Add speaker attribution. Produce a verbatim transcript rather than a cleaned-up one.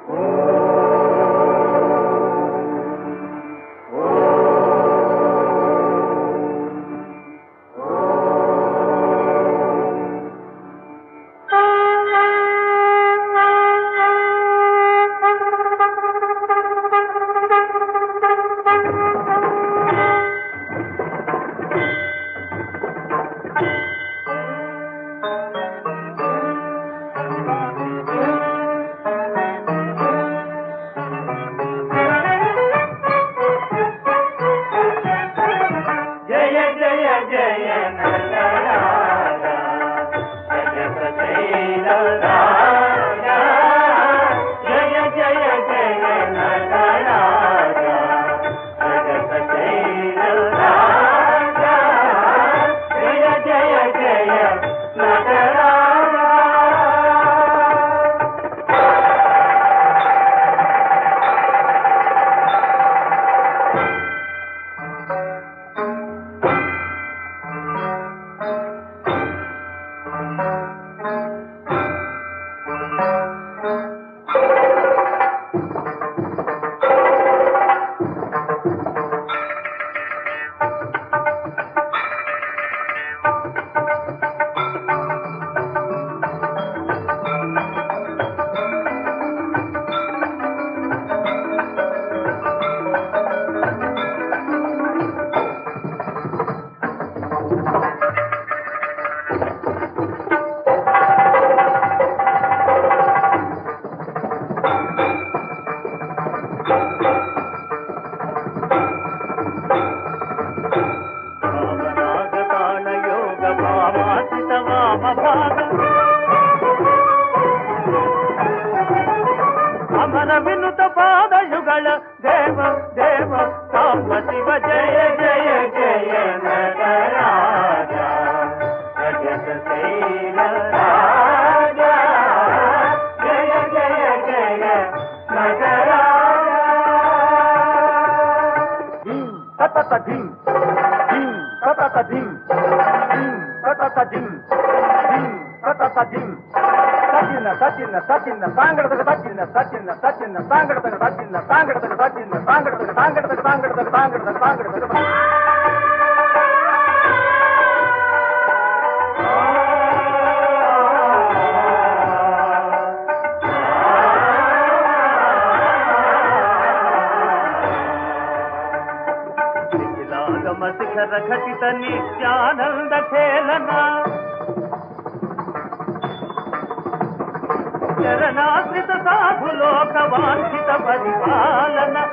Speaker 1: అమర వినుత పాదయుగళ దేవ దేవ సాంబ శివ జయ జయ జయ నటరాజ జగత శైల రాజ జయ జయ జయ నటరాజ తత ధిం ధిం తత ధిం ధిం తత ధిం ధిం తత ధిం సచిన్న సచిన్న సచిన్న సాంగడతక సచిన్న సచిన్న సచిన్న సాంగడతక సచిన్న సాంగడతక సచిన్న సాంగడతక సాంగడతక సాంగడతక సాంగడతక సాంగడతక శిఖిలాగమ శిఖర ఘటిత నిత్యానంద ఖేళన చరణాశ్రిత సాధులోక వాంఛిత పరిపాలన